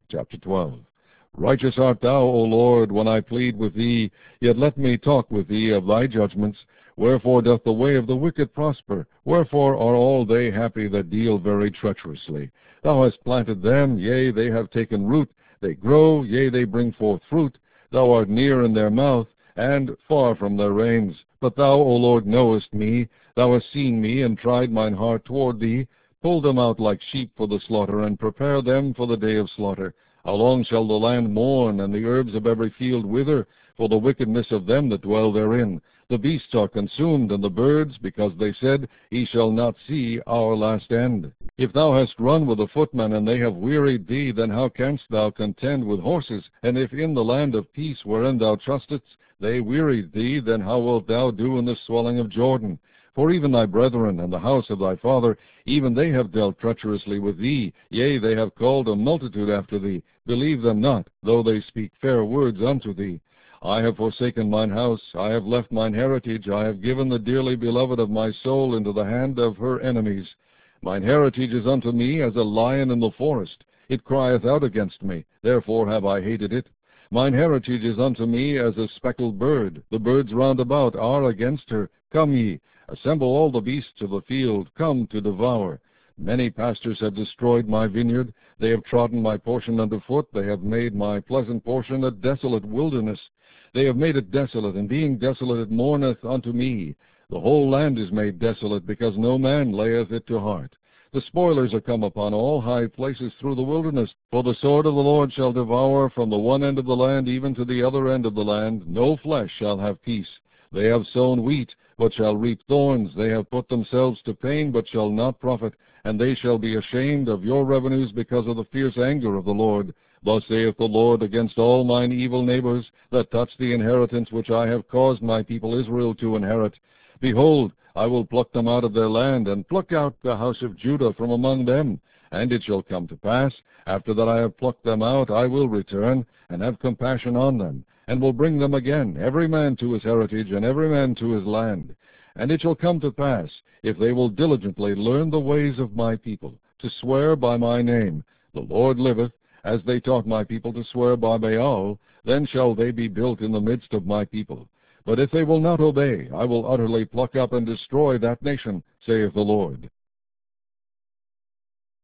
Chapter 12. Righteous art thou, O Lord, when I plead with thee, yet let me talk with thee of thy judgments. Wherefore doth the way of the wicked prosper? Wherefore are all they happy that deal very treacherously? Thou hast planted them, yea, they have taken root. They grow, yea, they bring forth fruit. Thou art near in their mouth, and far from their reins. But thou, O Lord, knowest me. Thou hast seen me, and tried mine heart toward thee. Pull them out like sheep for the slaughter, and prepare them for the day of slaughter. How long shall the land mourn, and the herbs of every field wither, for the wickedness of them that dwell therein? The beasts are consumed, and the birds, because they said, He shall not see our last end. If thou hast run with the footmen, and they have wearied thee, then how canst thou contend with horses? And if in the land of peace wherein thou trustest they wearied thee, then how wilt thou do in the swelling of Jordan? For even thy brethren and the house of thy father, even they have dealt treacherously with thee. Yea, they have called a multitude after thee. Believe them not, though they speak fair words unto thee. I have forsaken mine house, I have left mine heritage, I have given the dearly beloved of my soul into the hand of her enemies. Mine heritage is unto me as a lion in the forest. It crieth out against me, therefore have I hated it. Mine heritage is unto me as a speckled bird. The birds round about are against her. Come ye, assemble all the beasts of the field, come to devour. Many pastors have destroyed my vineyard. They have trodden my portion under foot. They have made my pleasant portion a desolate wilderness. They have made it desolate, and being desolate it mourneth unto me. The whole land is made desolate, because no man layeth it to heart. The spoilers are come upon all high places through the wilderness. For the sword of the Lord shall devour from the one end of the land even to the other end of the land. No flesh shall have peace. They have sown wheat, but shall reap thorns. They have put themselves to pain, but shall not profit. And they shall be ashamed of your revenues because of the fierce anger of the Lord. Thus saith the Lord against all mine evil neighbors that touch the inheritance which I have caused my people Israel to inherit. Behold, I will pluck them out of their land, and pluck out the house of Judah from among them. And it shall come to pass, after that I have plucked them out, I will return, and have compassion on them, and will bring them again, every man to his heritage, and every man to his land. And it shall come to pass, if they will diligently learn the ways of my people, to swear by my name, the Lord liveth, as they taught my people to swear by Baal, then shall they be built in the midst of my people. But if they will not obey, I will utterly pluck up and destroy that nation, saith the Lord.